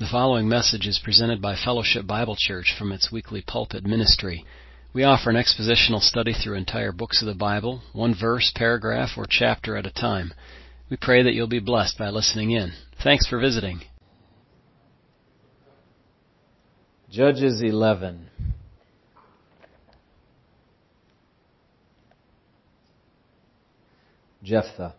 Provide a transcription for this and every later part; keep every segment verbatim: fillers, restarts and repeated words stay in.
The following message is presented by Fellowship Bible Church from its weekly pulpit ministry. We offer an expositional study through entire books of the Bible, one verse, paragraph, or chapter at a time. We pray that you'll be blessed by listening in. Thanks for visiting. Judges eleven. Jephthah.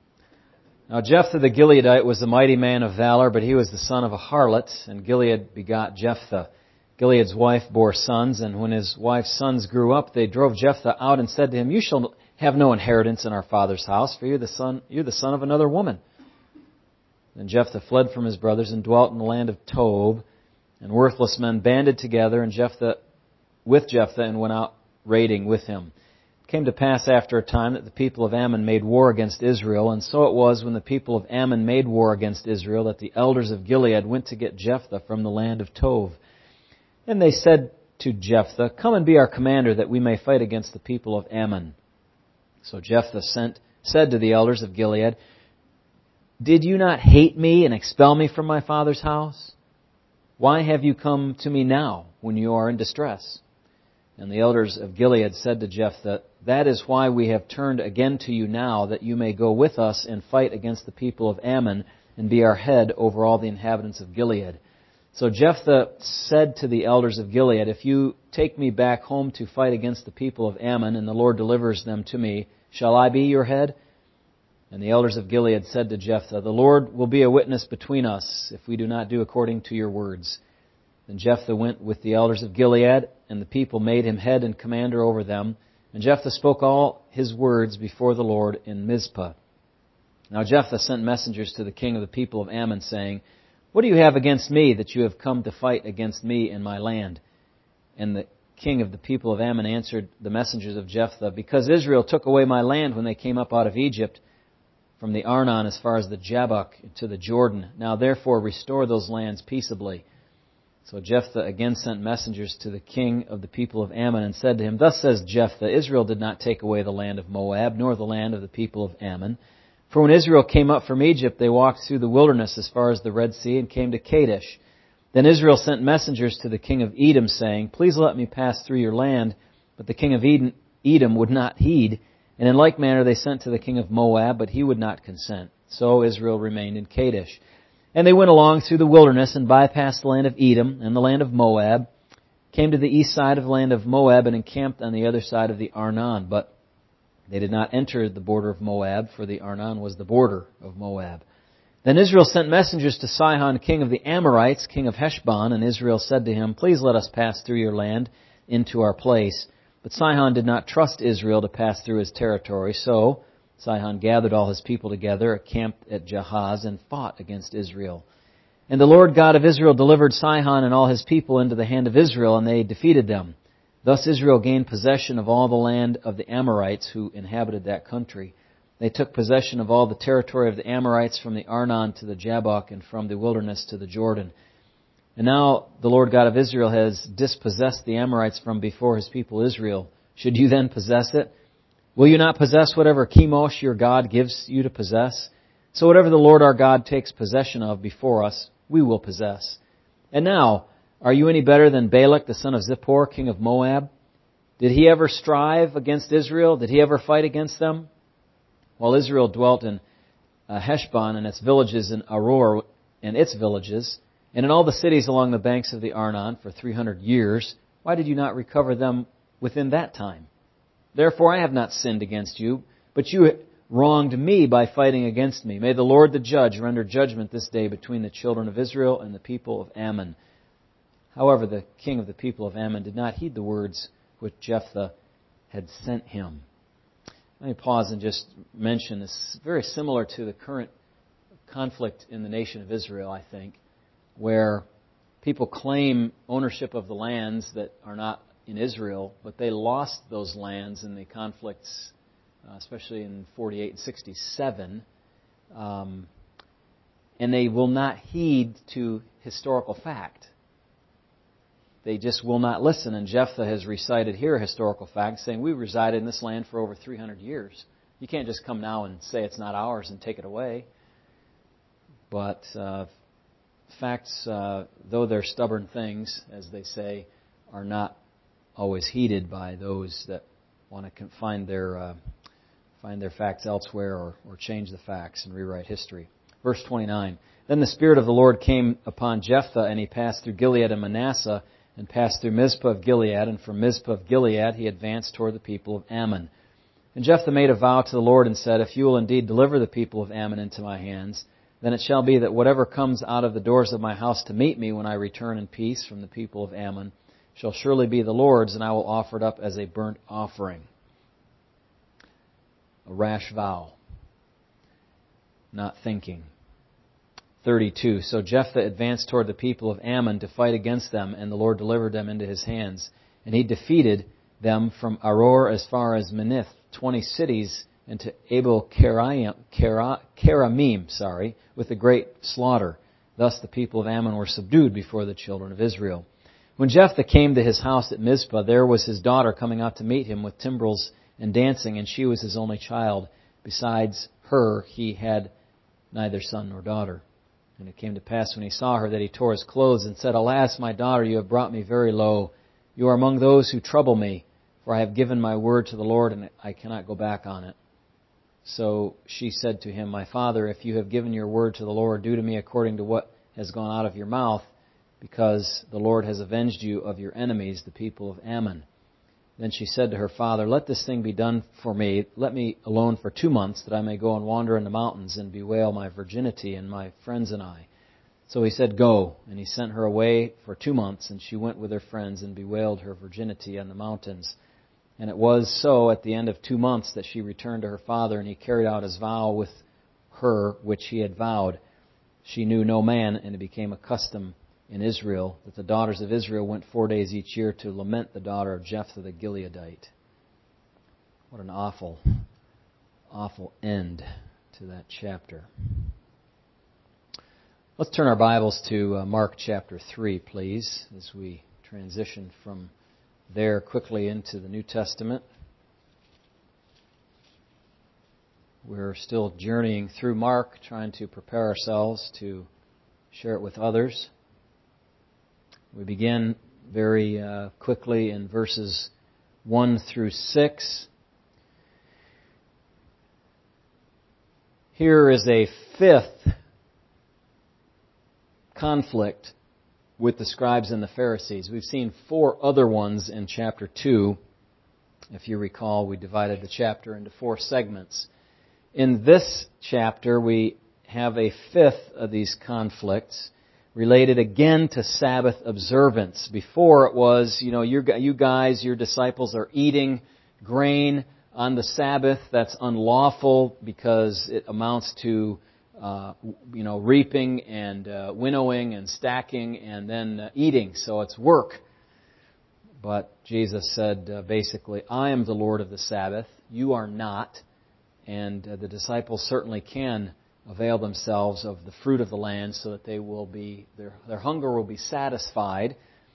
Now Jephthah the Gileadite was a mighty man of valor, but he was the son of a harlot, and Gilead begot Jephthah. Gilead's wife bore sons, and when his wife's sons grew up, they drove Jephthah out and said to him, "You shall have no inheritance in our father's house, for you're the son, you're the son of another woman." Then Jephthah fled from his brothers and dwelt in the land of Tob, and worthless men banded together and Jephthah with Jephthah and went out raiding with him. It came to pass after a time that the people of Ammon made war against Israel, and so it was when the people of Ammon made war against Israel that the elders of Gilead went to get Jephthah from the land of Tob. And they said to Jephthah, "Come and be our commander, that we may fight against the people of Ammon." So Jephthah sent, said to the elders of Gilead, "Did you not hate me and expel me from my father's house? Why have you come to me now when you are in distress?" And the elders of Gilead said to Jephthah, "That is why we have turned again to you now, that you may go with us and fight against the people of Ammon and be our head over all the inhabitants of Gilead." So Jephthah said to the elders of Gilead, "If you take me back home to fight against the people of Ammon, and the Lord delivers them to me, shall I be your head?" And the elders of Gilead said to Jephthah, "The Lord will be a witness between us if we do not do according to your words." Then Jephthah went with the elders of Gilead, and the people made him head and commander over them. And Jephthah spoke all his words before the Lord in Mizpah. Now Jephthah sent messengers to the king of the people of Ammon, saying, "What do you have against me, that you have come to fight against me in my land?" And the king of the people of Ammon answered the messengers of Jephthah, "Because Israel took away my land when they came up out of Egypt, from the Arnon as far as the Jabbok to the Jordan. Now therefore restore those lands peaceably." So Jephthah again sent messengers to the king of the people of Ammon and said to him, "Thus says Jephthah, Israel did not take away the land of Moab, nor the land of the people of Ammon. For when Israel came up from Egypt, they walked through the wilderness as far as the Red Sea and came to Kadesh. Then Israel sent messengers to the king of Edom, saying, 'Please let me pass through your land.' But the king of Edom, Edom would not heed. And in like manner they sent to the king of Moab, but he would not consent. So Israel remained in Kadesh. And they went along through the wilderness and bypassed the land of Edom and the land of Moab, came to the east side of the land of Moab and encamped on the other side of the Arnon. But they did not enter the border of Moab, for the Arnon was the border of Moab. Then Israel sent messengers to Sihon, king of the Amorites, king of Heshbon, and Israel said to him, 'Please let us pass through your land into our place.' But Sihon did not trust Israel to pass through his territory, so Sihon gathered all his people together, camped at Jahaz, and fought against Israel. And the Lord God of Israel delivered Sihon and all his people into the hand of Israel, and they defeated them. Thus Israel gained possession of all the land of the Amorites who inhabited that country. They took possession of all the territory of the Amorites from the Arnon to the Jabbok and from the wilderness to the Jordan. And now the Lord God of Israel has dispossessed the Amorites from before his people Israel. Should you then possess it? Will you not possess whatever Chemosh your God gives you to possess? So whatever the Lord our God takes possession of before us, we will possess. And now, are you any better than Balak, the son of Zippor, king of Moab? Did he ever strive against Israel? Did he ever fight against them? While Israel dwelt in uh, Heshbon and its villages, in Aroer and its villages, and in all the cities along the banks of the Arnon for three hundred years, why did you not recover them within that time? Therefore I have not sinned against you, but you wronged me by fighting against me. May the Lord the judge render judgment this day between the children of Israel and the people of Ammon." However, the king of the people of Ammon did not heed the words which Jephthah had sent him. Let me pause and just mention this is very similar to the current conflict in the nation of Israel, I think, where people claim ownership of the lands that are not in Israel, but they lost those lands in the conflicts, uh, especially in forty-eight and sixty-seven, um, and they will not heed to historical fact. They just will not listen. And Jephthah has recited here a historical fact, saying, "We resided in this land for over three hundred years. You can't just come now and say it's not ours and take it away." But uh, facts, uh, though they're stubborn things, as they say, are not always heeded by those that want to find their uh, find their facts elsewhere or, or change the facts and rewrite history. Verse twenty-nine. Then the Spirit of the Lord came upon Jephthah, and he passed through Gilead and Manasseh, and passed through Mizpah of Gilead, and from Mizpah of Gilead he advanced toward the people of Ammon. And Jephthah made a vow to the Lord and said, If you will indeed deliver the people of Ammon into my hands, then it shall be that whatever comes out of the doors of my house to meet me when I return in peace from the people of Ammon shall surely be the Lord's, and I will offer it up as a burnt offering. A rash vow. Not thinking. thirty-two. So Jephthah advanced toward the people of Ammon to fight against them, and the Lord delivered them into his hands. And he defeated them from Aror as far as Minnith, twenty cities, and to Abel Keramim, sorry, with a great slaughter. Thus the people of Ammon were subdued before the children of Israel. When Jephthah came to his house at Mizpah, there was his daughter coming out to meet him with timbrels and dancing, and she was his only child. Besides her, he had neither son nor daughter. And it came to pass when he saw her that he tore his clothes and said, Alas, my daughter, you have brought me very low. You are among those who trouble me, for I have given my word to the Lord, and I cannot go back on it. So she said to him, My father, if you have given your word to the Lord, do to me according to what has gone out of your mouth, because the Lord has avenged you of your enemies, the people of Ammon. Then she said to her father, Let this thing be done for me. Let me alone for two months, that I may go and wander in the mountains and bewail my virginity and my friends and I. So he said, Go. And he sent her away for two months, and she went with her friends and bewailed her virginity on the mountains. And it was so at the end of two months that she returned to her father, and he carried out his vow with her which he had vowed. She knew no man, and it became a custom in Israel that the daughters of Israel went four days each year to lament the daughter of Jephthah the Gileadite. What an awful, awful end to that chapter. Let's turn our Bibles to Mark chapter three, please, as we transition from there quickly into the New Testament. We're still journeying through Mark, trying to prepare ourselves to share it with others. We begin very uh, quickly in verses one through six. Here is a fifth conflict with the scribes and the Pharisees. We've seen four other ones in chapter two. If you recall, we divided the chapter into four segments. In this chapter, we have a fifth of these conflicts related again to Sabbath observance. Before it was, you know, you you guys, your disciples are eating grain on the Sabbath. That's unlawful because it amounts to, uh, you know, reaping and uh, winnowing and stacking and then uh, eating. So it's work. But Jesus said, uh, basically, I am the Lord of the Sabbath. You are not. And uh, the disciples certainly can avail themselves of the fruit of the land so that they will be, their, their hunger will be satisfied.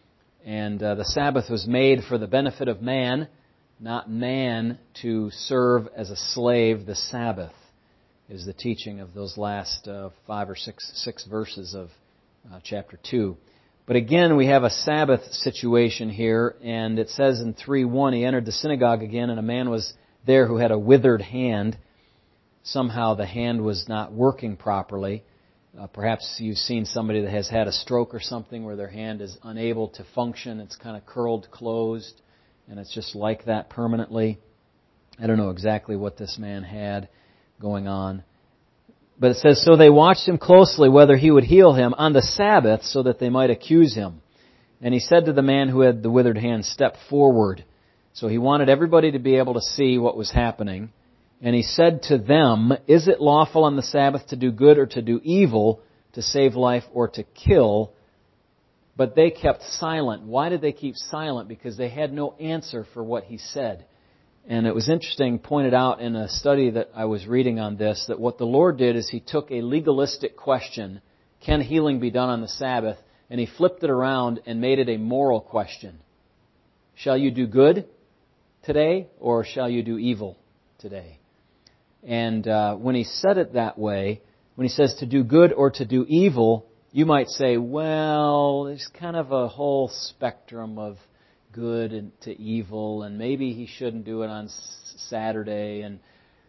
And uh, the Sabbath was made for the benefit of man, not man to serve as a slave the Sabbath, is the teaching of those last uh, five or six, six verses of uh, chapter two. But again, we have a Sabbath situation here, and it says in three one, he entered the synagogue again, and a man was there who had a withered hand. Somehow the hand was not working properly. Uh, perhaps you've seen somebody that has had a stroke or something where their hand is unable to function. It's kind of curled closed, and it's just like that permanently. I don't know exactly what this man had going on. But it says, so they watched him closely whether he would heal him on the Sabbath so that they might accuse him. And he said to the man who had the withered hand, Step forward. So he wanted everybody to be able to see what was happening. And he said to them, Is it lawful on the Sabbath to do good or to do evil, to save life or to kill? But they kept silent. Why did they keep silent? Because they had no answer for what he said. And it was interesting, pointed out in a study that I was reading on this, that what the Lord did is He took a legalistic question, can healing be done on the Sabbath? And He flipped it around and made it a moral question. Shall you do good today or shall you do evil today? And uh, when He said it that way, when He says to do good or to do evil, you might say, well, there's kind of a whole spectrum of good and to evil, and maybe he shouldn't do it on Saturday. And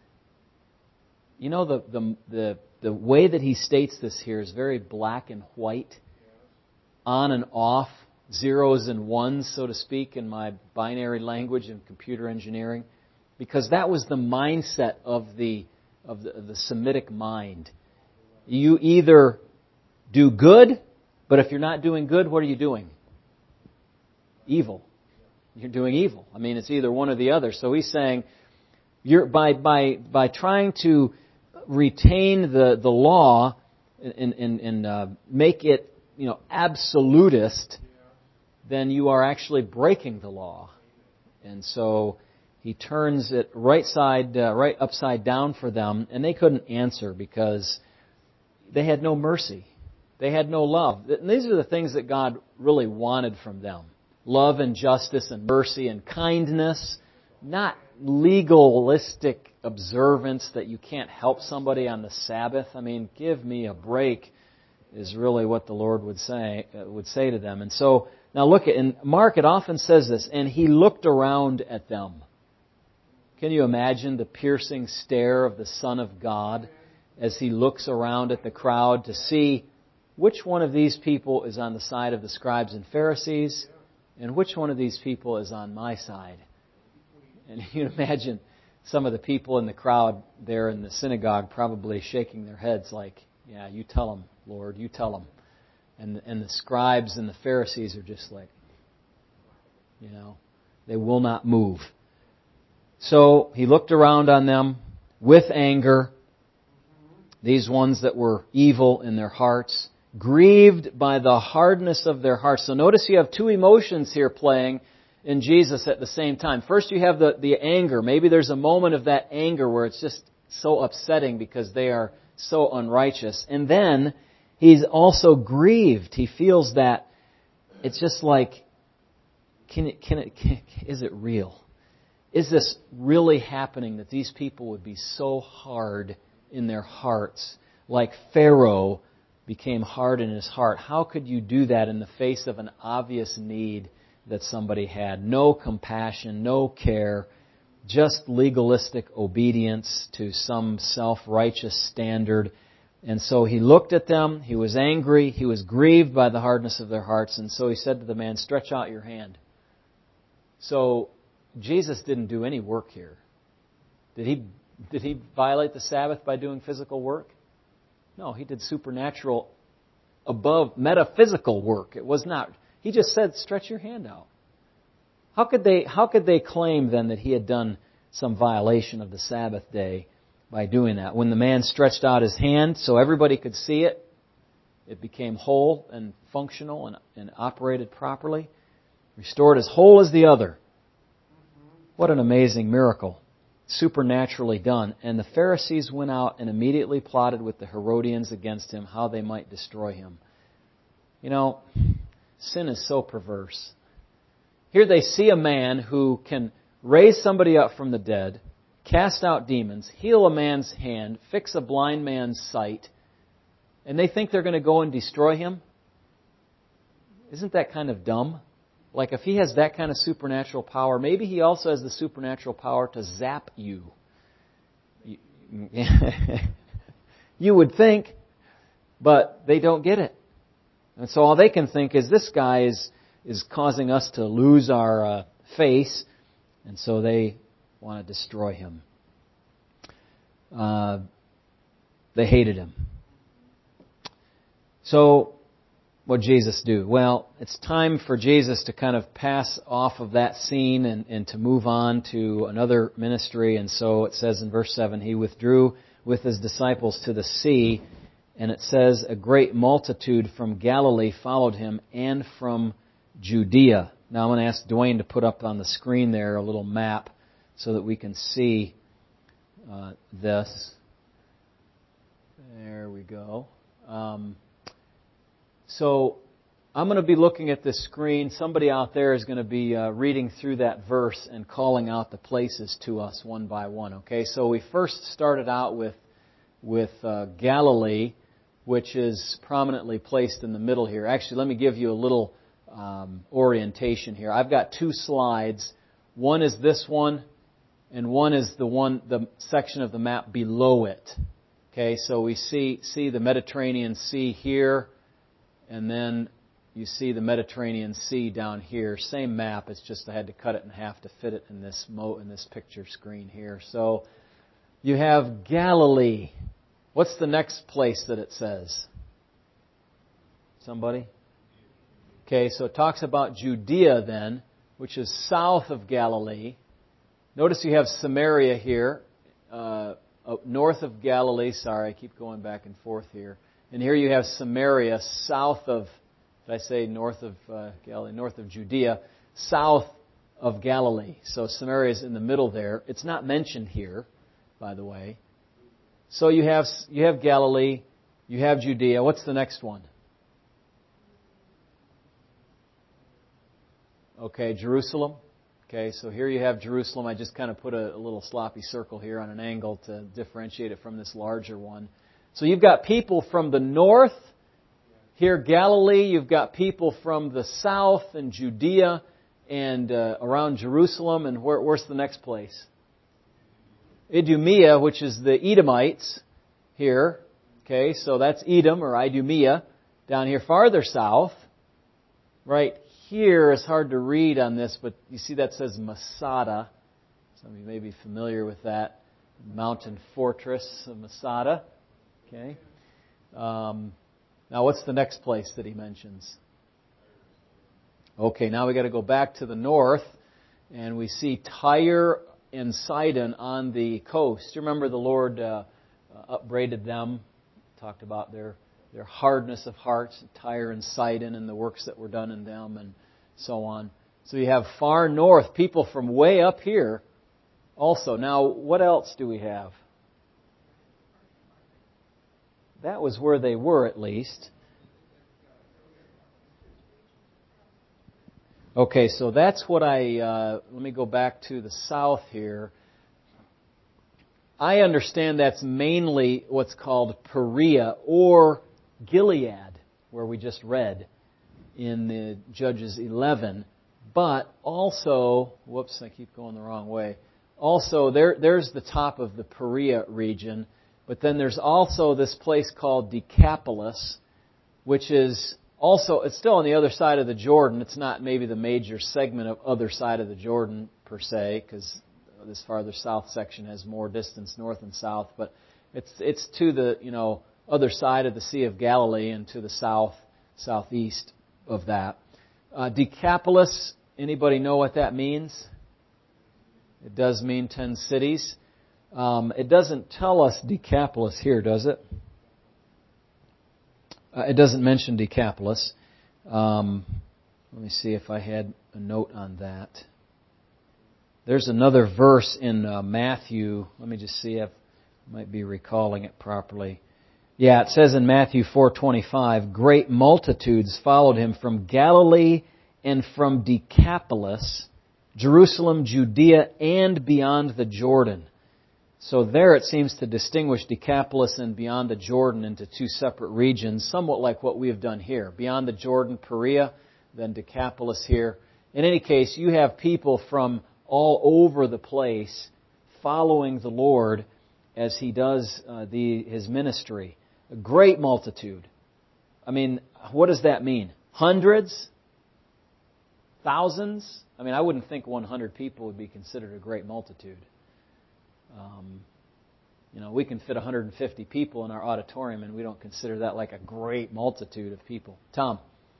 you know, the the the the way that he states this here is very black and white, on and off, zeros and ones, so to speak, in my binary language in computer engineering, because that was the mindset of the of the, of the Semitic mind. You either do good, but if you're not doing good, what are you doing? Evil. You're doing evil. I mean, it's either one or the other. So he's saying, you're by by by trying to retain the the law and and, and uh, make it, you know, absolutist, then you are actually breaking the law. And so he turns it right side, uh, right upside down for them, and they couldn't answer because they had no mercy. They had no love. And these are the things that God really wanted from them. Love and justice and mercy and kindness, not legalistic observance that you can't help somebody on the Sabbath. I mean, give me a break is really what the Lord would say uh, would say to them. And so, now look at, in Mark it often says this, and he looked around at them. Can you imagine the piercing stare of the Son of God as he looks around at the crowd to see which one of these people is on the side of the scribes and Pharisees and which one of these people is on my side? And you imagine some of the people in the crowd there in the synagogue probably shaking their heads like, yeah, you tell them, Lord, you tell them. And, and the scribes and the Pharisees are just like, you know, they will not move. So he looked around on them with anger, these ones that were evil in their hearts, grieved by the hardness of their hearts. So notice you have two emotions here playing in Jesus at the same time. First you have the, the anger. Maybe there's a moment of that anger where it's just so upsetting because they are so unrighteous. And then he's also grieved. He feels that it's just like, can it, can it, can, is it real? Is this really happening that these people would be so hard in their hearts, like Pharaoh became hard in his heart? How could you do that in the face of an obvious need that somebody had? No compassion, no care, just legalistic obedience to some self-righteous standard. And so he looked at them, he was angry, he was grieved by the hardness of their hearts, and so he said to the man, stretch out your hand. So Jesus didn't do any work here. Did he, did he violate the Sabbath by doing physical work? No, he did supernatural, above metaphysical work. It was not. He just said, stretch your hand out. How could they, how could they claim then that he had done some violation of the Sabbath day by doing that? When the man stretched out his hand so everybody could see it, it became whole and functional and, and operated properly, restored as whole as the other. What an amazing miracle. Supernaturally done. And the Pharisees went out and immediately plotted with the Herodians against him how they might destroy him. You know, sin is so perverse. Here they see a man who can raise somebody up from the dead, cast out demons, heal a man's hand, fix a blind man's sight, and they think they're going to go and destroy him? Isn't that kind of dumb? Like if he has that kind of supernatural power, maybe he also has the supernatural power to zap you. You would think, but they don't get it. And so all they can think is this guy is, is causing us to lose our uh, face, and so they want to destroy him. Uh, they hated him. So what did Jesus do? Well, it's time for Jesus to kind of pass off of that scene and, and to move on to another ministry. And so it says in verse seven, he withdrew with his disciples to the sea, and it says a great multitude from Galilee followed him and from Judea. Now I'm going to ask Dwayne to put up on the screen there a little map so that we can see uh, this. There we go. Um, So I'm going to be looking at this screen. Somebody out there is going to be uh, reading through that verse and calling out the places to us one by one. Okay, so we first started out with with uh, Galilee, which is prominently placed in the middle here. Actually, let me give you a little um, orientation here. I've got two slides. One is this one, and one is the one, the section of the map below it. Okay, so we see see the Mediterranean Sea here, and then you see the Mediterranean Sea down here. Same map. It's just I had to cut it in half to fit it in this mo in this picture screen here. So you have Galilee. What's the next place that it says? Somebody? Okay, so it talks about Judea then, which is south of Galilee. Notice you have Samaria here, uh, north of Galilee. Sorry, I keep going back and forth here. And here you have Samaria, south of, did I say north of uh, Galilee, north of Judea, south of Galilee. So Samaria is in the middle there. It's not mentioned here, by the way. So you have you have Galilee, you have Judea. What's the next one? Okay, Jerusalem. Okay, so here you have Jerusalem. I just kind of put a, a little sloppy circle here on an angle to differentiate it from this larger one. So you've got people from the north, here Galilee. You've got people from the south and Judea and uh, around Jerusalem. And where, where's the next place? Idumea, which is the Edomites here. Okay, so that's Edom or Idumea down here farther south. Right here is hard to read on this, but you see that says Masada. Some of you may be familiar with that mountain fortress of Masada. Okay. Um, now, what's the next place that he mentions? Okay, now we got to go back to the north, and we see Tyre and Sidon on the coast. You remember the Lord uh, upbraided them, talked about their their hardness of heart, Tyre and Sidon, and the works that were done in them, and so on. So you have far north, people from way up here also. Now, what else do we have? That was where they were, at least. Okay, so that's what I... Uh, let me go back to the south here. I understand that's mainly what's called Perea or Gilead, where we just read in the Judges eleven. But also, whoops, I keep going the wrong way. Also, there, there's the top of the Perea region, but then there's also this place called Decapolis, which is also, it's still on the other side of the Jordan. It's not maybe the major segment of other side of the Jordan per se, because this farther south section has more distance north and south, but it's it's to the, you know, other side of the Sea of Galilee and to the south, southeast of that. Uh, Decapolis, anybody know what that means? It does mean ten cities. Um, it doesn't tell us Decapolis here, does it? Uh, it doesn't mention Decapolis. Um, let me see if I had a note on that. There's another verse in uh, Matthew. Let me just see if I might be recalling it properly. Yeah, it says in Matthew four twenty-five, great multitudes followed him from Galilee and from Decapolis, Jerusalem, Judea, and beyond the Jordan. So there it seems to distinguish Decapolis and beyond the Jordan into two separate regions, somewhat like what we have done here. Beyond the Jordan, Perea, then Decapolis here. In any case, you have people from all over the place following the Lord as He does uh, the, His ministry. A great multitude. I mean, what does that mean? Hundreds? Thousands? I mean, I wouldn't think one hundred people would be considered a great multitude. Um, you know, we can fit one hundred fifty people in our auditorium, and we don't consider that like a great multitude of people. Tom?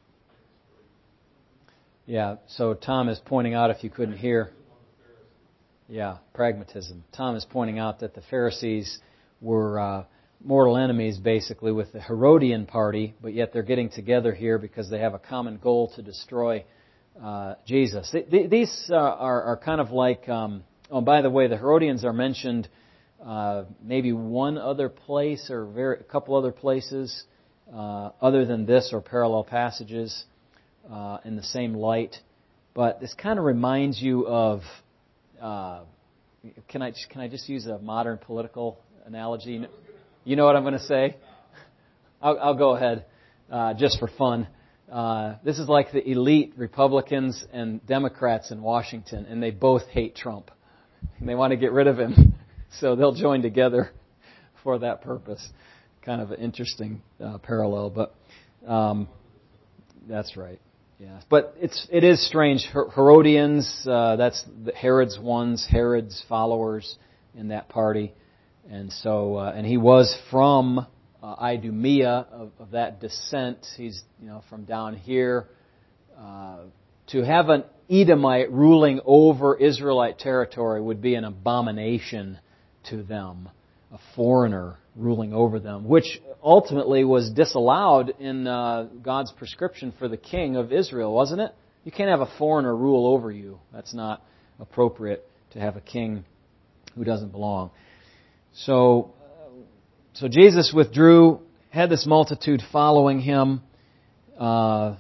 Yeah, so Tom is pointing out, if you couldn't hear... Yeah, pragmatism. Tom is pointing out that the Pharisees were uh, mortal enemies, basically, with the Herodian party, but yet they're getting together here because they have a common goal to destroy uh, Jesus. These uh, are, are kind of like... Um, oh, by the way, the Herodians are mentioned uh, maybe one other place or very, a couple other places uh, other than this, or parallel passages uh, in the same light. But this kind of reminds you of... Uh, can I can I just use a modern political analogy? You know what I'm going to say? I'll, I'll go ahead uh, just for fun. Uh, this is like the elite Republicans and Democrats in Washington, and they both hate Trump. And they want to get rid of him, so they'll join together for that purpose. Kind of an interesting uh, parallel, but um, that's right. Yeah, but it's it is strange. Her- Herodians, uh, that's the Herod's ones, Herod's followers in that party, and so uh, and he was from uh, Idumea of, of that descent. He's you know from down here. Uh, to have an Edomite ruling over Israelite territory would be an abomination to them, a foreigner ruling over them, which ultimately was disallowed in uh, God's prescription for the king of Israel, wasn't it? You can't have a foreigner rule over you. That's not appropriate to have a king who doesn't belong. So, so Jesus withdrew, had this multitude following him, uh,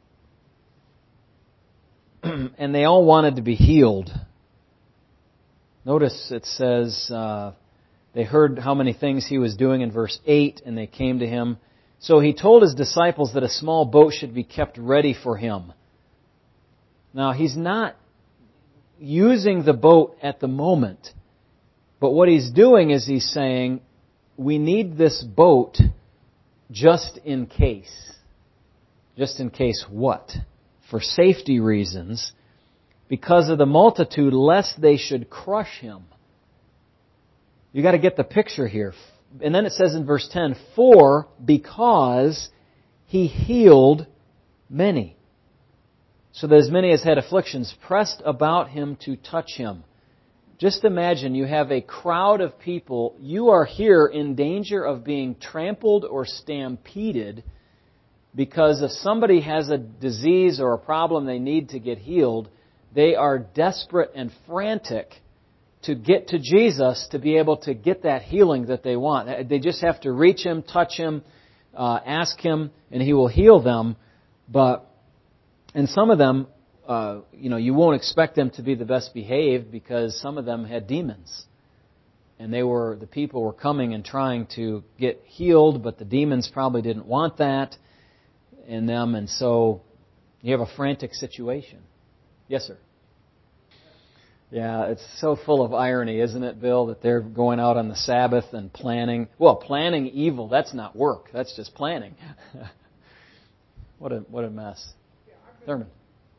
and they all wanted to be healed. Notice it says uh, they heard how many things he was doing in verse eight, and they came to him. So he told his disciples that a small boat should be kept ready for him. Now, he's not using the boat at the moment, but what he's doing is he's saying, we need this boat just in case. Just in case what? For safety reasons, because of the multitude, lest they should crush him. You got to get the picture here. And then it says in verse ten, for because he healed many, so that as many as had afflictions pressed about him to touch him. Just imagine you have a crowd of people. You are here in danger of being trampled or stampeded because if somebody has a disease or a problem they need to get healed, they are desperate and frantic to get to Jesus to be able to get that healing that they want. They just have to reach Him, touch Him, uh, ask Him, and He will heal them. But, and some of them, uh, you know, you won't expect them to be the best behaved because some of them had demons. And they were, the people were coming and trying to get healed, but the demons probably didn't want that in them, and so you have a frantic situation. Yes, sir. Yeah, it's so full of irony, isn't it, Bill, that they're going out on the Sabbath and planning. Well, planning evil, that's not work. That's just planning. What a what a mess. Thurman.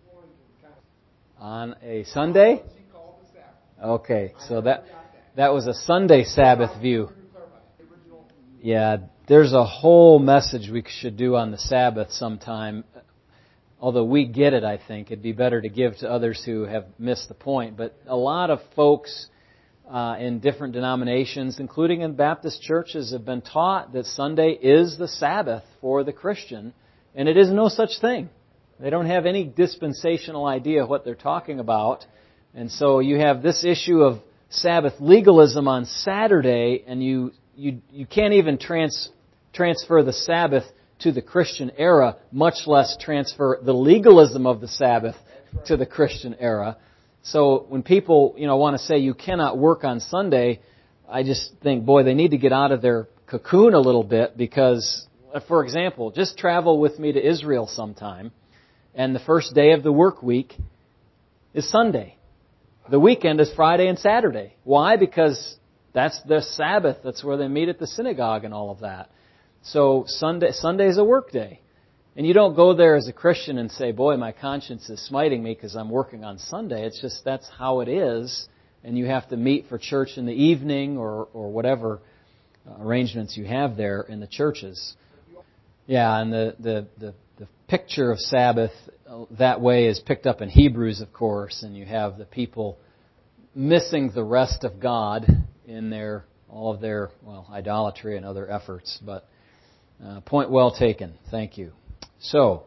On a Sunday? Okay, so that that was a Sunday Sabbath view. Yeah, there's a whole message we should do on the Sabbath sometime. Although we get it, I think. It'd be better to give to others who have missed the point. But a lot of folks uh, in different denominations, including in Baptist churches, have been taught that Sunday is the Sabbath for the Christian. And it is no such thing. They don't have any dispensational idea what they're talking about. And so you have this issue of Sabbath legalism on Saturday, and you you, you can't even trans, transfer the Sabbath to the Christian era, much less transfer the legalism of the Sabbath to the Christian era. So when people, you know, want to say you cannot work on Sunday, I just think, boy, they need to get out of their cocoon a little bit because, for example, just travel with me to Israel sometime, and the first day of the work week is Sunday. The weekend is Friday and Saturday. Why? Because that's the Sabbath. That's where they meet at the synagogue and all of that. So Sunday Sunday is a work day. And you don't go there as a Christian and say, boy, my conscience is smiting me because I'm working on Sunday. It's just that's how it is. And you have to meet for church in the evening or, or whatever arrangements you have there in the churches. Yeah, and the, the, the, the picture of Sabbath that way is picked up in Hebrews, of course. And you have the people missing the rest of God in their all of their, well, idolatry and other efforts. But Uh, point well taken. Thank you. So,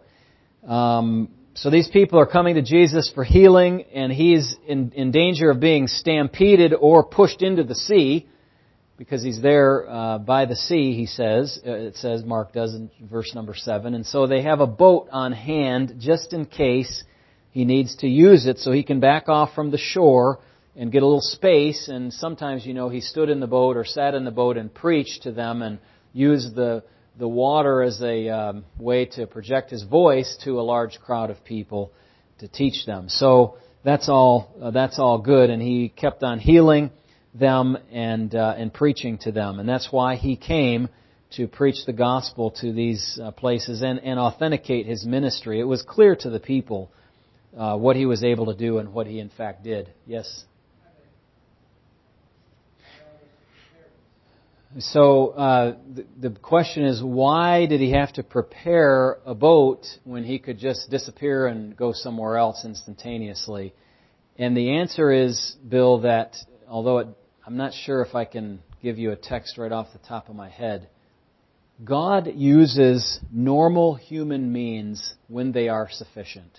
um, so these people are coming to Jesus for healing, and he's in, in danger of being stampeded or pushed into the sea because he's there uh, by the sea. He says, uh, it says Mark does in verse number seven, and so they have a boat on hand just in case he needs to use it, so he can back off from the shore and get a little space. And sometimes, you know, he stood in the boat or sat in the boat and preached to them and used the the water as a um, way to project His voice to a large crowd of people to teach them. So that's all. Uh, that's all good, and He kept on healing them and uh, and preaching to them, and that's why He came to preach the gospel to these uh, places and, and authenticate His ministry. It was clear to the people uh, what He was able to do and what He in fact did. Yes. So uh, the, the question is, why did He have to prepare a boat when He could just disappear and go somewhere else instantaneously? And the answer is, Bill, that although it, I'm not sure if I can give you a text right off the top of my head, God uses normal human means when they are sufficient.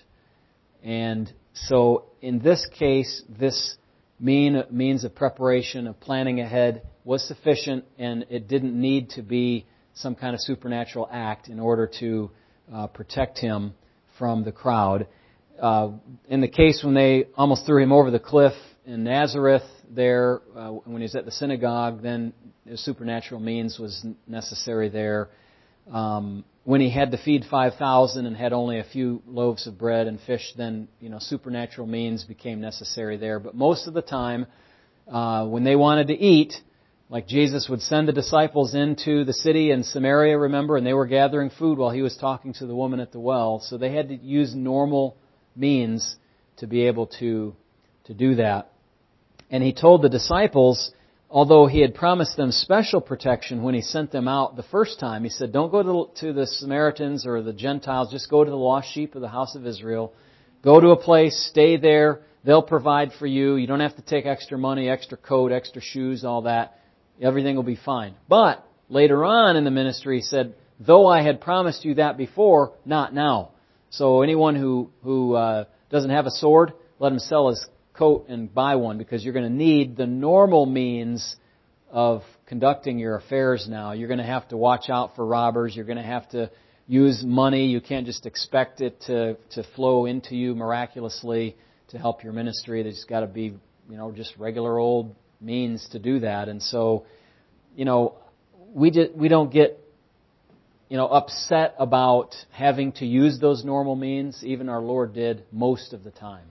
And so in this case, this mean, means of preparation, of planning ahead, was sufficient, and it didn't need to be some kind of supernatural act in order to uh, protect him from the crowd. Uh, in the case when they almost threw him over the cliff in Nazareth there, uh, when he was at the synagogue, then the supernatural means was necessary there. Um, when he had to feed five thousand and had only a few loaves of bread and fish, then, you know, supernatural means became necessary there. But most of the time, uh, when they wanted to eat, like Jesus would send the disciples into the city in Samaria, remember, and they were gathering food while He was talking to the woman at the well. So they had to use normal means to be able to, to do that. And He told the disciples, although He had promised them special protection when He sent them out the first time, He said, don't go to, to the Samaritans or the Gentiles, just go to the lost sheep of the house of Israel. Go to a place, stay there, they'll provide for you. You don't have to take extra money, extra coat, extra shoes, all that. Everything will be fine. But later on in the ministry, He said, though I had promised you that before, not now. So anyone who, who uh, doesn't have a sword, let him sell his coat and buy one, because you're going to need the normal means of conducting your affairs now. You're going to have to watch out for robbers. You're going to have to use money. You can't just expect it to, to flow into you miraculously to help your ministry. There's got to be, you know, just regular old means to do that. And so, you know, we just, we don't get, you know, upset about having to use those normal means. Even our Lord did most of the time.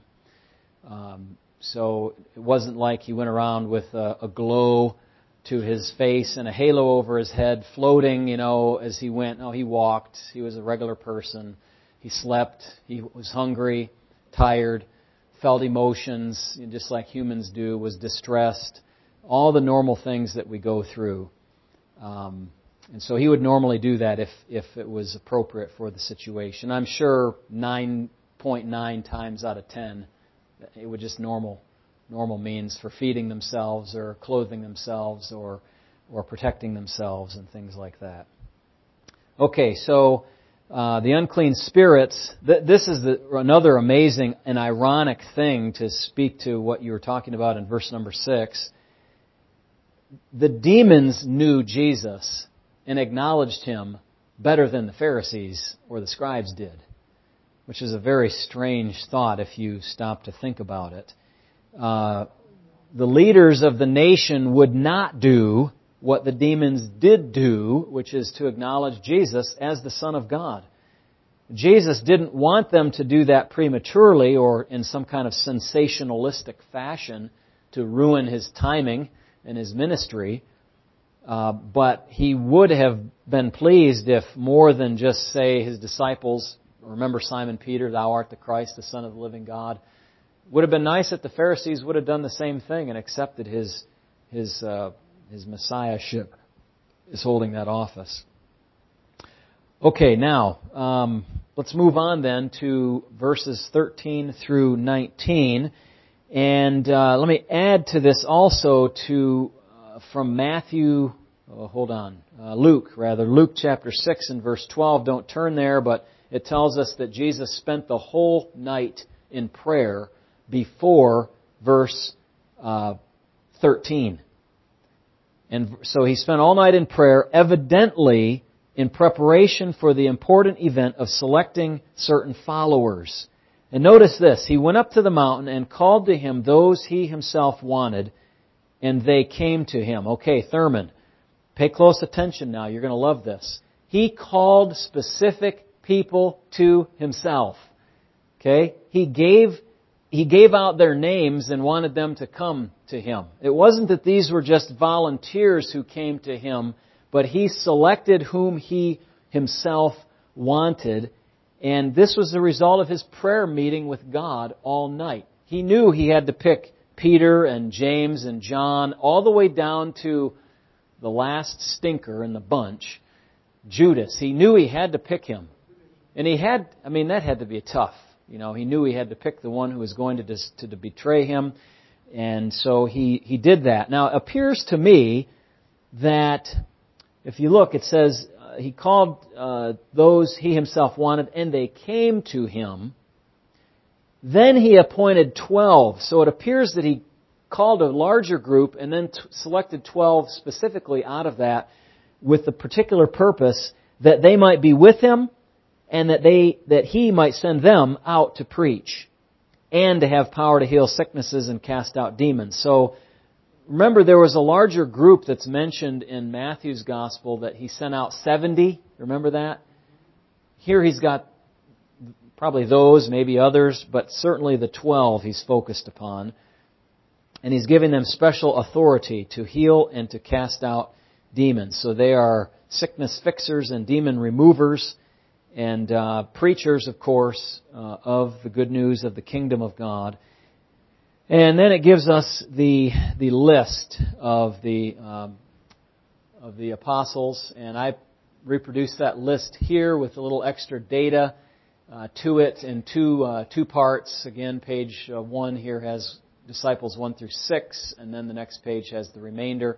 Um, so it wasn't like He went around with a, a glow to His face and a halo over His head, floating, you know, as He went. No, He walked. He was a regular person. He slept. He was hungry, tired, felt emotions, just like humans do, was distressed. All the normal things that we go through. Um, and so He would normally do that if, if it was appropriate for the situation. I'm sure nine point nine times out of ten, it would just normal normal means for feeding themselves or clothing themselves or or protecting themselves and things like that. Okay, so uh, the unclean spirits, th- this is the, another amazing and ironic thing to speak to what you were talking about in verse number six. The demons knew Jesus and acknowledged Him better than the Pharisees or the scribes did, which is a very strange thought if you stop to think about it. Uh, the leaders of the nation would not do what the demons did do, which is to acknowledge Jesus as the Son of God. Jesus didn't want them to do that prematurely or in some kind of sensationalistic fashion to ruin His timing and His ministry. Uh, but He would have been pleased if more than just say His disciples, remember Simon Peter, thou art the Christ, the Son of the living God. Would have been nice if the Pharisees would have done the same thing and accepted His His uh, His Messiahship, is holding that office. Okay, now um, let's move on then to verses thirteen through nineteen, and uh, let me add to this also to uh, from Matthew. Oh, hold on, uh, Luke rather Luke chapter six and verse twelve. Don't turn there, but it tells us that Jesus spent the whole night in prayer before verse uh, thirteen. And so He spent all night in prayer, evidently in preparation for the important event of selecting certain followers. And notice this, He went up to the mountain and called to Him those He Himself wanted, and they came to Him. Okay, Thurman, pay close attention now. You're going to love this. He called specific people to Himself. Okay? He gave, He gave out their names and wanted them to come to Him. It wasn't that these were just volunteers who came to Him, but He selected whom He Himself wanted. And this was the result of His prayer meeting with God all night. He knew He had to pick Peter and James and John all the way down to the last stinker in the bunch, Judas. He knew He had to pick him. And He had, I mean, that had to be tough. You know, He knew He had to pick the one who was going to, dis, to, to betray Him. And so He, He did that. Now, it appears to me that if you look, it says, uh, He called uh, those He Himself wanted, and they came to Him. Then He appointed twelve. So it appears that He called a larger group and then t- selected twelve specifically out of that with the particular purpose that they might be with Him and that they that He might send them out to preach and to have power to heal sicknesses and cast out demons. So remember, there was a larger group that's mentioned in Matthew's Gospel that He sent out seventy. Remember that? Here He's got probably those, maybe others, but certainly the twelve He's focused upon. And He's giving them special authority to heal and to cast out demons. So they are sickness fixers and demon removers and uh, preachers, of course, uh, of the good news of the kingdom of God. And then it gives us the the list of the um, of the apostles, and I reproduced that list here with a little extra data uh, to it in two uh, two parts. Again, page uh, one here has disciples one through six, and then the next page has the remainder.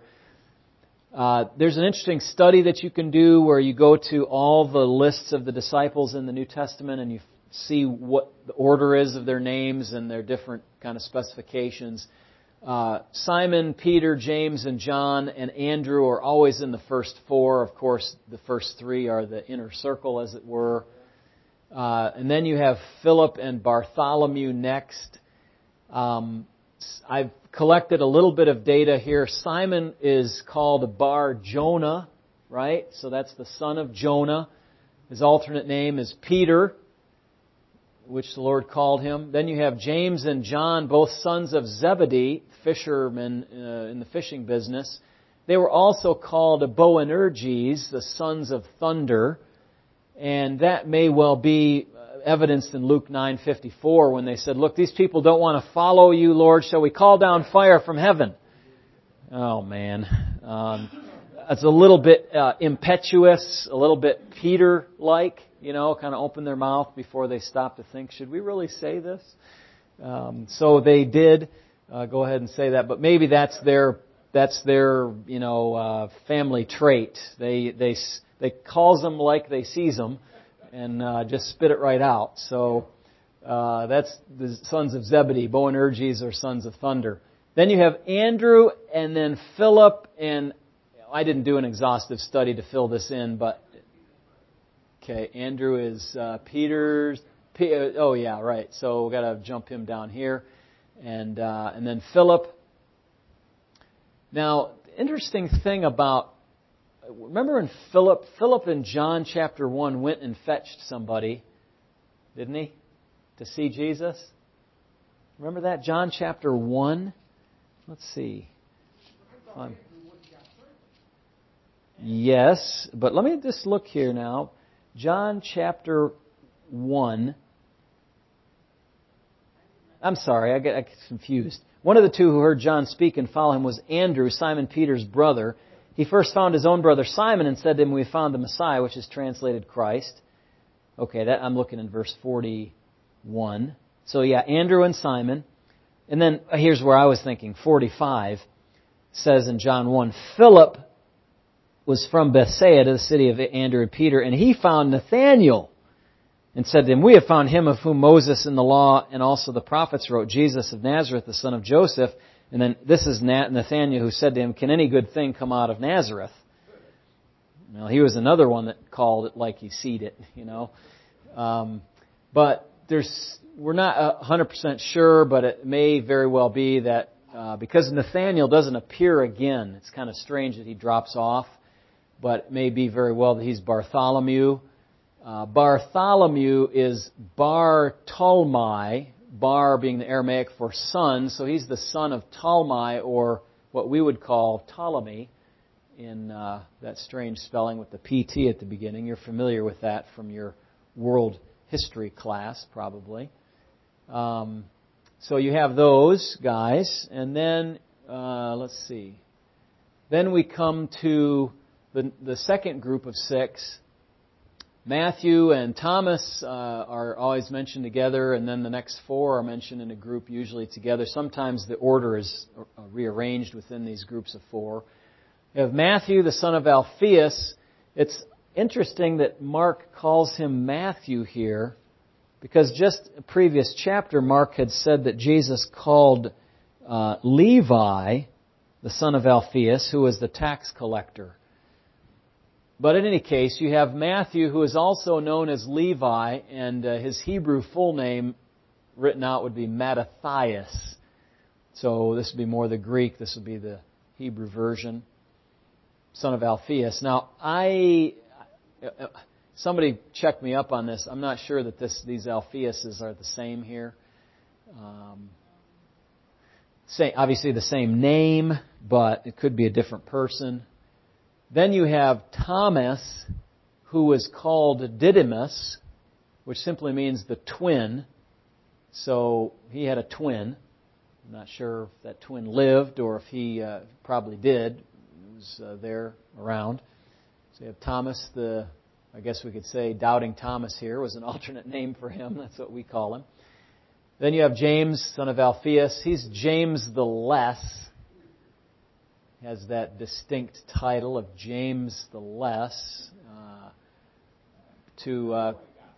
Uh, there's an interesting study that you can do where you go to all the lists of the disciples in the New Testament and you see what the order is of their names and their different kind of specifications. Uh, Simon, Peter, James, and John, and Andrew are always in the first four. Of course, the first three are the inner circle, as it were. Uh, and then you have Philip and Bartholomew next. Um, I've collected a little bit of data here. Simon is called Bar Jonah, right? So that's the son of Jonah. His alternate name is Peter, which the Lord called him. Then you have James and John, both sons of Zebedee, fishermen uh, in the fishing business. They were also called Boanerges, the sons of thunder. And that may well be evidenced in Luke nine fifty-four when they said, look, these people don't want to follow you, Lord. Shall we call down fire from heaven? Oh, man. Um, it's a little bit uh, impetuous, a little bit Peter-like, you know, kind of open their mouth before they stop to think, should we really say this? Um, so they did uh, go ahead and say that, but maybe that's their that's their you know uh, family trait. They they they calls them like they sees them. And uh, just spit it right out. So uh, that's the sons of Zebedee. Boanerges are sons of thunder. Then you have Andrew and then Philip. And I didn't do an exhaustive study to fill this in, but okay, Andrew is uh, Peter's. P, oh yeah, right. So we've got to jump him down here, and uh, and then Philip. Now, interesting thing about. Remember when Philip, Philip in John chapter one went and fetched somebody, didn't he, to see Jesus? Remember that? John chapter one? Let's see. Um, yes, but let me just look here now. John chapter one. I'm sorry, I get, I get confused. One of the two who heard John speak and follow him was Andrew, Simon Peter's brother. He first found his own brother Simon and said to him, we found the Messiah, which is translated Christ. Okay, that I'm looking in verse forty-one. So yeah, Andrew and Simon. And then here's where I was thinking. forty-five says in John one, Philip was from Bethsaida, the city of Andrew and Peter, and he found Nathanael and said to him, we have found him of whom Moses in the law and also the prophets wrote, Jesus of Nazareth, the son of Joseph. And then this is Nathanael who said to him, can any good thing come out of Nazareth? Well, he was another one that called it like he seed it, you know. Um, but there's we're not one hundred percent sure, but it may very well be that uh, because Nathanael doesn't appear again, it's kind of strange that he drops off. but it may be very well that he's Bartholomew. Uh, Bartholomew is Bar-Talmai, Bar being the Aramaic for son, so he's the son of Talmai, or what we would call Ptolemy, in uh, that strange spelling with the P T at the beginning. You're familiar with that from your world history class, probably. Um, so you have those guys, and then, uh, let's see, then we come to the, the second group of six. Matthew and Thomas uh, are always mentioned together, and then the next four are mentioned in a group usually together. Sometimes the order is rearranged within these groups of four. You have Matthew, the son of Alphaeus. It's interesting that Mark calls him Matthew here, because just a previous chapter, Mark had said that Jesus called uh, Levi, the son of Alphaeus, who was the tax collector. But in any case, you have Matthew, who is also known as Levi, and uh, his Hebrew full name written out would be Mattathias. So this would be more the Greek, this would be the Hebrew version. Son of Alphaeus. Now, I somebody checked me up on this. I'm not sure that this these Alphaeuses are the same here. Um, same, obviously the same name, but it could be a different person. Then you have Thomas, who was called Didymus, which simply means the twin. So he had a twin. I'm not sure if that twin lived or if he uh, probably did. Was uh, there around. So you have Thomas, the, I guess we could say Doubting Thomas here was an alternate name for him. That's what we call him. Then you have James, son of Alphaeus. He's James the Less. He has that distinct title of James the Less. Uh, to uh,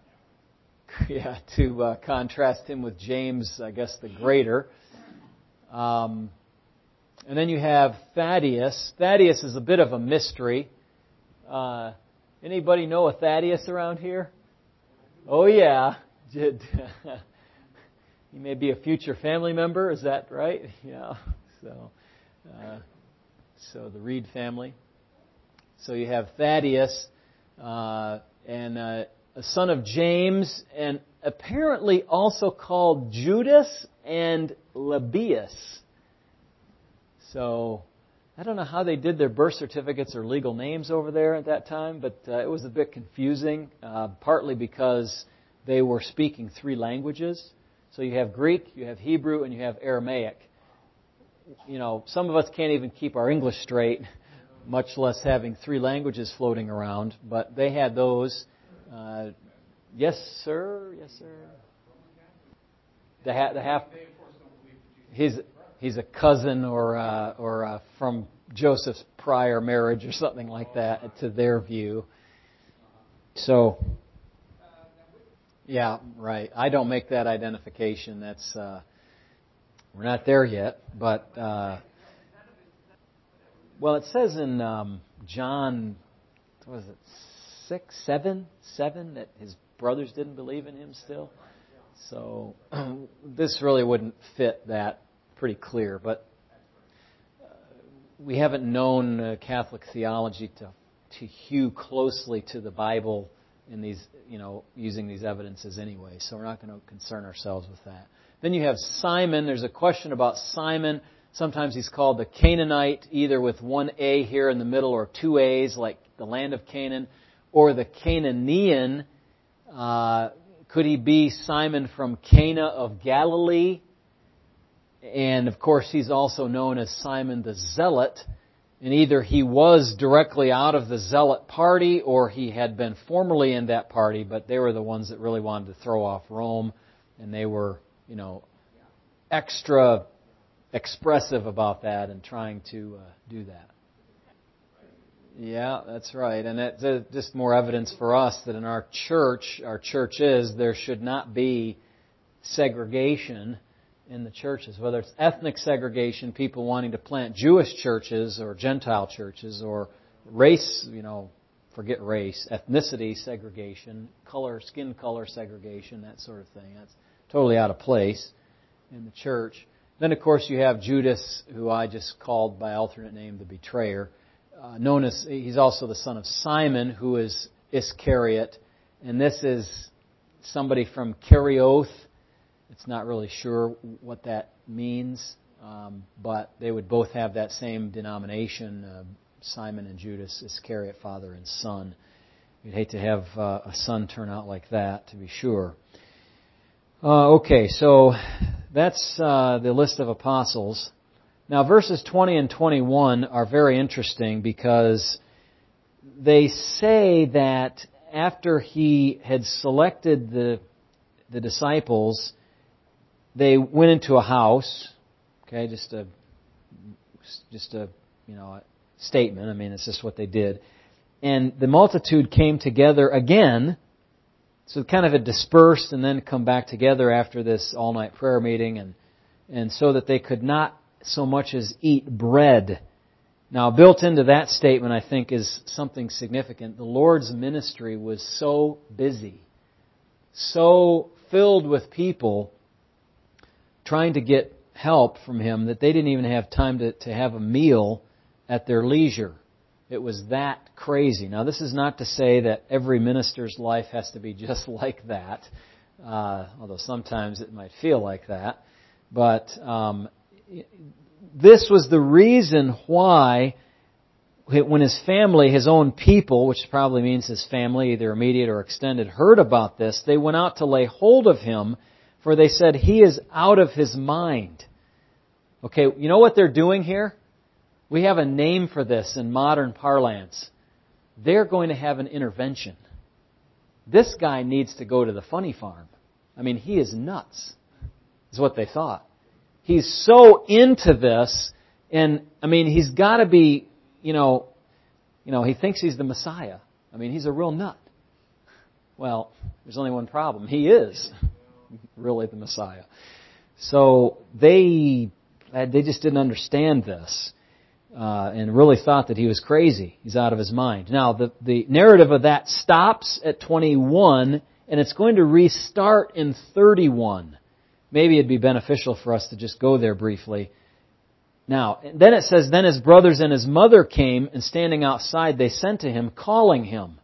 yeah, to uh, contrast him with James, I guess, the Greater. Um, And then you have Thaddeus. Thaddeus is a bit of a mystery. Uh, anybody know a Thaddeus around here? Oh, yeah. He may be a future family member. Is that right? Yeah. So, uh, so the Reed family. So you have Thaddeus, uh, and uh, a son of James, and apparently also called Judas and Lebbaeus. So, I don't know how they did their birth certificates or legal names over there at that time, but uh, it was a bit confusing, uh, partly because they were speaking three languages. So you have Greek, you have Hebrew, and you have Aramaic. You know, some of us can't even keep our English straight, much less having three languages floating around, but they had those. Uh, yes, sir? Yes, sir? The, ha- the half... He's... He's a cousin or uh, or uh, from Joseph's prior marriage or something like that, to their view. So, yeah, right. I don't make that identification. That's uh, we're not there yet. But uh, well, it says in um, John, what was it, six, seven, seven, that his brothers didn't believe in him still. So this really wouldn't fit that. Pretty clear, but uh, we haven't known uh, Catholic theology to to hew closely to the Bible in these, you know, using these evidences anyway. So we're not going to concern ourselves with that. Then you have Simon. There's a question about Simon. Sometimes he's called the Canaanite, either with one A here in the middle or two A's, like the land of Canaan, or the Canaanian. Uh, could he be Simon from Cana of Galilee? And, of course, he's also known as Simon the Zealot. And either he was directly out of the Zealot party or he had been formerly in that party, but they were the ones that really wanted to throw off Rome. And they were, you know, extra expressive about that and trying to uh, do that. Yeah, that's right. And that's just more evidence for us that in our church, our church is, there should not be segregation in the churches, whether it's ethnic segregation, people wanting to plant Jewish churches or Gentile churches, or race, you know, forget race, ethnicity segregation, color, skin color segregation, that sort of thing. That's totally out of place in the church. Then, of course, you have Judas, who I just called by alternate name the betrayer. uh, known as, he's also the son of Simon, who is Iscariot. And this is somebody from Kerioth. It's not really sure what that means, um, but they would both have that same denomination, uh, Simon and Judas, Iscariot, father and son. You'd hate to have uh, a son turn out like that, to be sure. Uh, okay, so that's uh, the list of apostles. Now, verses twenty and twenty-one are very interesting because they say that after he had selected the the disciples, they went into a house. Okay, just a just a you know a statement. I mean, it's just what they did. And the multitude came together again. So kind of had dispersed and then come back together after this all-night prayer meeting, and and so that they could not so much as eat bread. Now, built into that statement, I think, is something significant. The Lord's ministry was so busy, so filled with people trying to get help from Him that they didn't even have time to, to have a meal at their leisure. It was that crazy. Now, this is not to say that every minister's life has to be just like that, uh, although sometimes it might feel like that. But um, this was the reason why, when his family, his own people, which probably means his family, either immediate or extended, heard about this, they went out to lay hold of him, for they said, he is out of his mind. Okay, you know what they're doing here? We have a name for this in modern parlance. They're going to have an intervention. This guy needs to go to the funny farm. I mean, he is nuts, is what they thought. He's so into this, and I mean, he's got to be, you know, you know, he thinks he's the Messiah. I mean, he's a real nut. Well, there's only one problem. He is really the Messiah. So they they just didn't understand this. Uh, and really thought that he was crazy. He's out of his mind. Now, the, the narrative of that stops at twenty-one, and it's going to restart in thirty-one. Maybe it'd be beneficial for us to just go there briefly. Now, then it says, then his brothers and his mother came, and standing outside, they sent to him, calling him.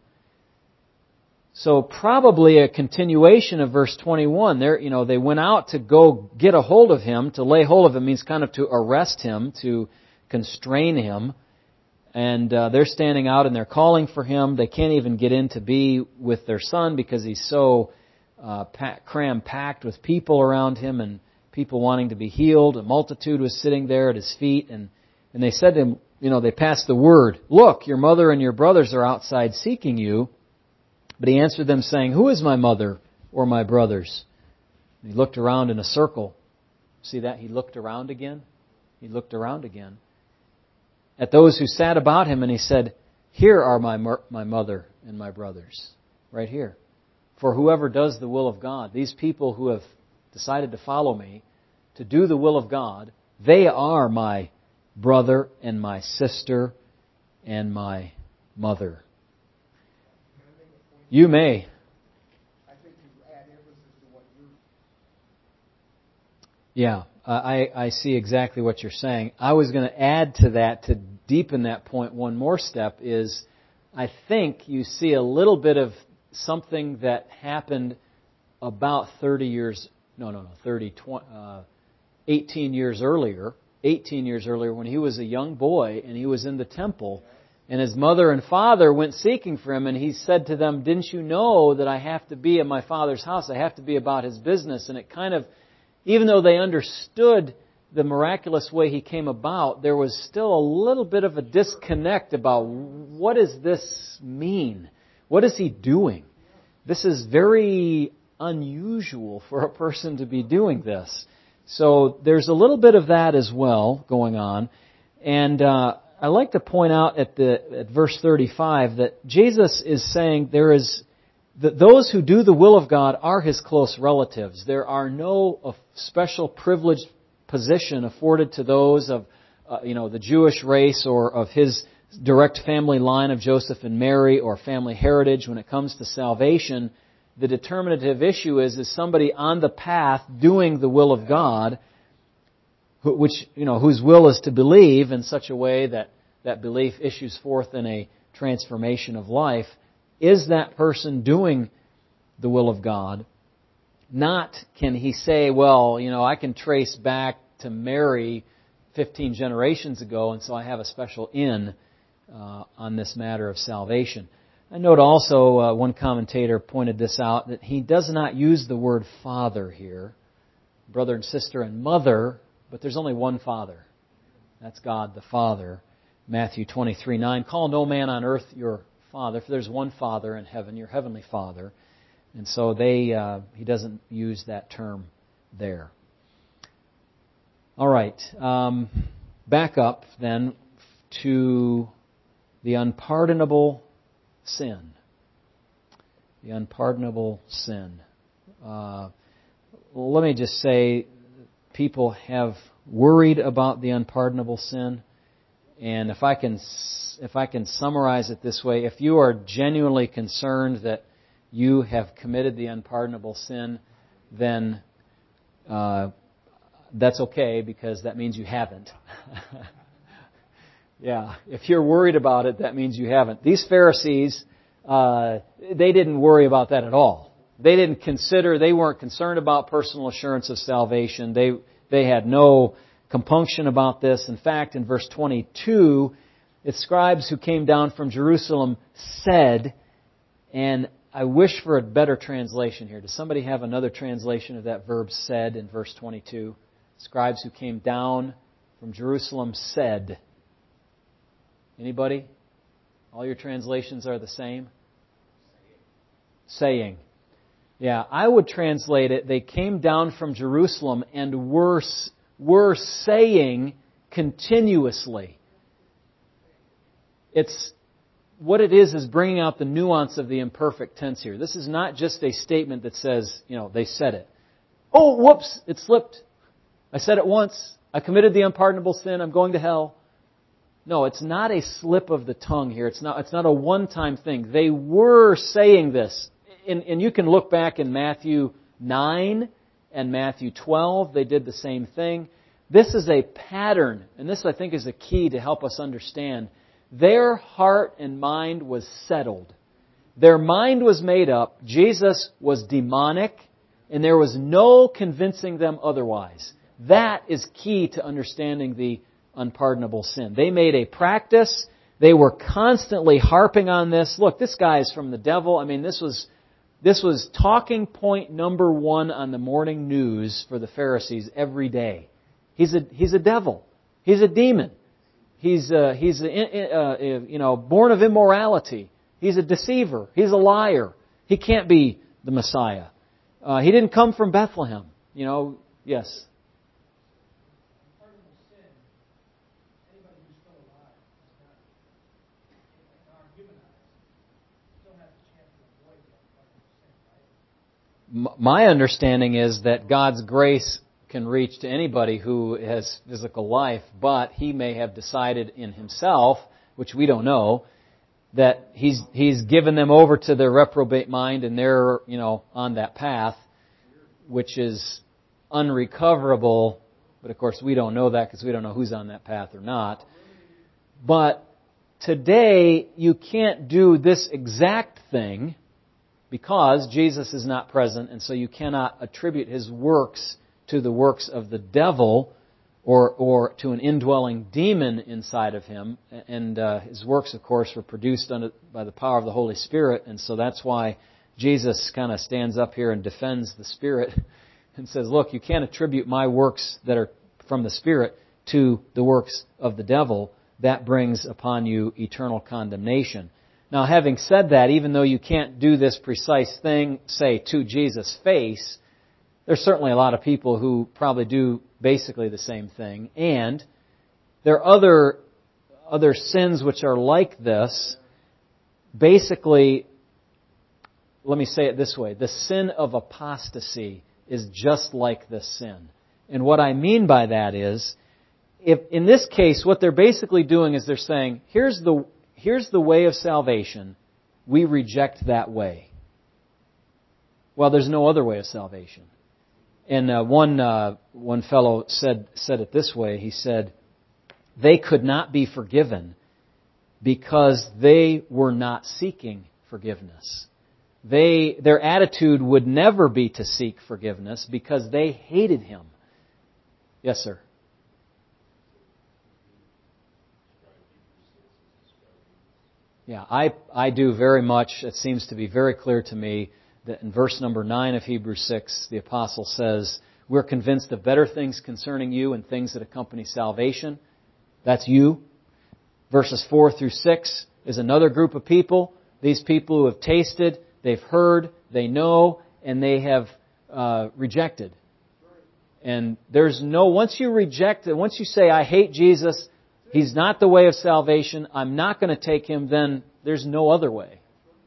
So probably a continuation of verse twenty-one. There, you know, they went out to go get a hold of him. To lay hold of him means kind of to arrest him, to constrain him, and uh, they're standing out and they're calling for him. They can't even get in to be with their son because he's so uh, pack, cram-packed with people around him and people wanting to be healed. A multitude was sitting there at his feet, and, and they said to him, you know, they passed the word, look, your mother and your brothers are outside seeking you. But he answered them saying, who is my mother or my brothers? And he looked around in a circle. See that? He looked around again. He looked around again at those who sat about him, and he said, here are my my mother and my brothers, right here. For whoever does the will of God, these people who have decided to follow me, to do the will of God, they are my brother and my sister and my mother. You may. I think you add emphasis to what you're... Yeah. Uh, I, I see exactly what you're saying. I was going to add to that, to deepen that point one more step, is I think you see a little bit of something that happened about thirty years, no, no, no, thirty, twenty, uh, eighteen years earlier, eighteen years earlier when he was a young boy and he was in the temple, and his mother and father went seeking for him, and he said to them, didn't you know that I have to be at my Father's house? I have to be about His business. And it kind of, even though they understood the miraculous way He came about, there was still a little bit of a disconnect about what does this mean? What is He doing? This is very unusual for a person to be doing this. So there's a little bit of that as well going on. And uh, I like to point out at the at verse thirty-five that Jesus is saying there is that those who do the will of God are His close relatives. There are no special privileged position afforded to those of, uh, you know, the Jewish race or of His direct family line of Joseph and Mary or family heritage when it comes to salvation. The determinative issue is, is somebody on the path doing the will of God, which, you know, whose will is to believe in such a way that that belief issues forth in a transformation of life, is that person doing the will of God? Not can he say, well, you know, I can trace back to Mary fifteen generations ago, and so I have a special in uh, on this matter of salvation. I note also, uh, one commentator pointed this out, that he does not use the word father here, brother and sister and mother, but there's only one Father. That's God the Father. Matthew twenty-three nine, call no man on earth your father, for there's one Father in heaven, your heavenly Father. And so they uh, he doesn't use that term there. All right. Um, back up then to the unpardonable sin. The unpardonable sin. Uh, let me just say, people have worried about the unpardonable sin. And if I can, if I can summarize it this way, if you are genuinely concerned that you have committed the unpardonable sin, then uh, that's okay, because that means you haven't. Yeah, if you're worried about it, that means you haven't. These Pharisees, uh, they didn't worry about that at all. They didn't consider, they weren't concerned about personal assurance of salvation. They they had no compunction about this. In fact, in verse twenty-two, the scribes who came down from Jerusalem said, and I wish for a better translation here. Does somebody have another translation of that verb said in verse twenty-two? Scribes who came down from Jerusalem said. Anybody? All your translations are the same? Saying. Yeah, I would translate it, they came down from Jerusalem and were, were saying continuously. It's, what it is is bringing out the nuance of the imperfect tense here. This is not just a statement that says, you know, they said it. Oh, whoops, it slipped. I said it once. I committed the unpardonable sin. I'm going to hell. No, it's not a slip of the tongue here. It's not, it's not a one-time thing. They were saying this. And, and you can look back in Matthew nine and Matthew twelve. They did the same thing. This is a pattern, and this I think is a key to help us understand. Their heart and mind was settled. Their mind was made up. Jesus was demonic, and there was no convincing them otherwise. That is key to understanding the unpardonable sin. They made a practice. They were constantly harping on this. Look, this guy is from the devil. I mean, this was this was talking point number one on the morning news for the Pharisees every day. He's a he's a devil. He's a demon. He's uh, he's a, uh, you know born of immorality. He's a deceiver. He's a liar. He can't be the Messiah. Uh, he didn't come from Bethlehem. You know, yes. My understanding is that God's grace can reach to anybody who has physical life, but He may have decided in Himself, which we don't know, that He's He's given them over to their reprobate mind, and they're, you know, on that path, which is unrecoverable. But of course, we don't know that because we don't know who's on that path or not. But today, you can't do this exact thing, because Jesus is not present, and so you cannot attribute His works to the works of the devil or or to an indwelling demon inside of Him. And uh, His works, of course, were produced under, by the power of the Holy Spirit, and so that's why Jesus kind of stands up here and defends the Spirit and says, look, you can't attribute my works that are from the Spirit to the works of the devil. That brings upon you eternal condemnation. Now, having said that, even though you can't do this precise thing, say, to Jesus' face, there's certainly a lot of people who probably do basically the same thing. And there are other, other sins which are like this. Basically, let me say it this way. The sin of apostasy is just like this sin. And what I mean by that is, if in this case, what they're basically doing is they're saying, here's the Here's the way of salvation. We reject that way. Well, there's no other way of salvation. And uh, one uh, one fellow said said it this way. He said, they could not be forgiven because they were not seeking forgiveness. They, their attitude would never be to seek forgiveness because they hated Him. Yes, sir. Yeah, I, I do very much. It seems to be very clear to me that in verse number nine of Hebrews six, the apostle says, we're convinced of better things concerning you and things that accompany salvation. That's you. Verses four through six is another group of people. These people who have tasted, they've heard, they know, and they have uh, rejected. And there's no, once you reject it, once you say, I hate Jesus, He's not the way of salvation, I'm not going to take Him, then there's no other way.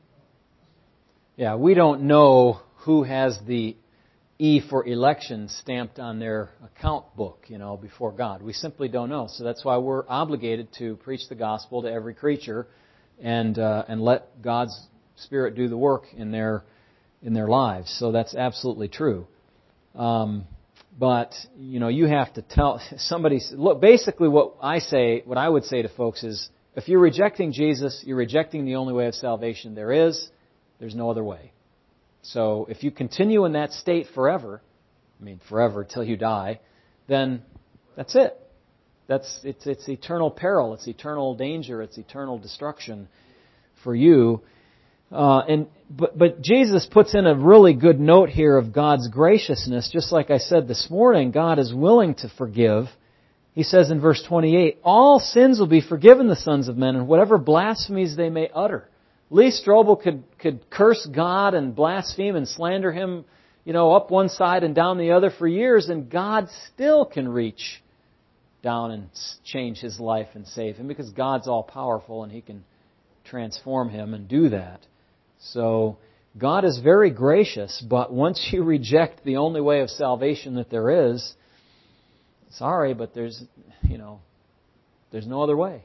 Yeah, we don't know who has the E for election stamped on their account book, you know, before God. We simply don't know. So that's why we're obligated to preach the gospel to every creature and uh, and let God's Spirit do the work in their in their lives. So that's absolutely true. Um, but you know, you have to tell somebody. Look, basically, what I say, what I would say to folks is, if you're rejecting Jesus, you're rejecting the only way of salvation there is. There's no other way. So if you continue in that state forever, I mean forever till you die, then that's it. That's it's it's eternal peril, it's eternal danger, it's eternal destruction for you. Uh, and but but Jesus puts in a really good note here of God's graciousness. Just like I said this morning, God is willing to forgive. He says in verse twenty-eight, all sins will be forgiven the sons of men, and whatever blasphemies they may utter. Lee Strobel could, could curse God and blaspheme and slander Him, you know, up one side and down the other for years, and God still can reach down and change his life and save him because God's all powerful and He can transform him and do that. So God is very gracious, but once you reject the only way of salvation that there is, sorry, but there's, you know, there's no other way.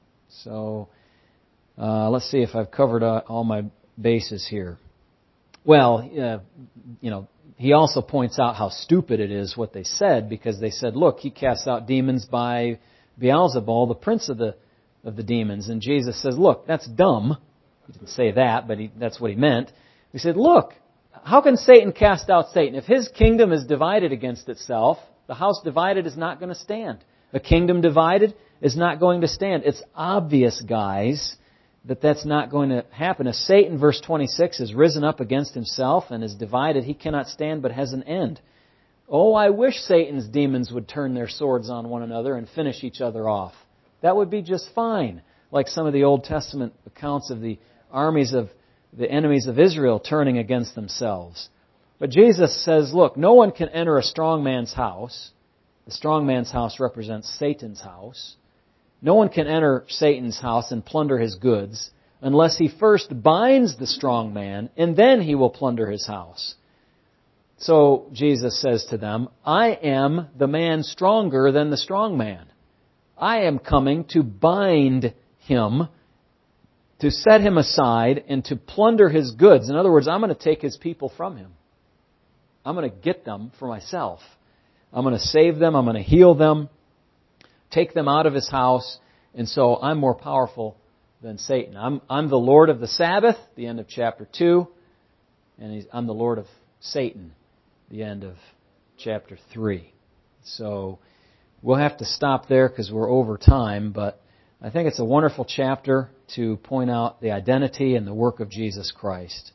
So Uh, let's see if I've covered uh, all my bases here. Well, uh, you know, he also points out how stupid it is what they said, because they said, look, He casts out demons by Beelzebul, the prince of the of the demons. And Jesus says, look, that's dumb. He didn't say that, but he, that's what he meant. He said, look, how can Satan cast out Satan? If his kingdom is divided against itself, the house divided is not going to stand. A kingdom divided is not going to stand. It's obvious, guys, that that's not going to happen. If Satan, verse twenty-six, has risen up against himself and is divided, he cannot stand but has an end. Oh, I wish Satan's demons would turn their swords on one another and finish each other off. That would be just fine. Like some of the Old Testament accounts of the armies of the enemies of Israel turning against themselves. But Jesus says, look, no one can enter a strong man's house. The strong man's house represents Satan's house. No one can enter Satan's house and plunder his goods unless he first binds the strong man, and then he will plunder his house. So Jesus says to them, I am the man stronger than the strong man. I am coming to bind him, to set him aside, and to plunder his goods. In other words, I'm going to take his people from him. I'm going to get them for myself. I'm going to save them. I'm going to heal them. Take them out of his house, and so I'm more powerful than Satan. I'm, I'm the Lord of the Sabbath, the end of chapter two, and he's, I'm the Lord of Satan, the end of chapter three. So we'll have to stop there because we're over time, but I think it's a wonderful chapter to point out the identity and the work of Jesus Christ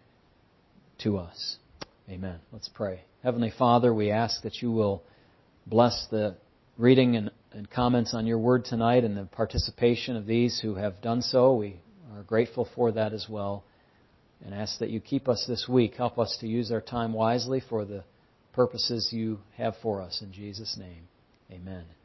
to us. Amen. Let's pray. Heavenly Father, we ask that You will bless the reading and, and comments on Your Word tonight and the participation of these who have done so. We are grateful for that as well. And ask that You keep us this week. Help us to use our time wisely for the purposes You have for us. In Jesus' name, amen.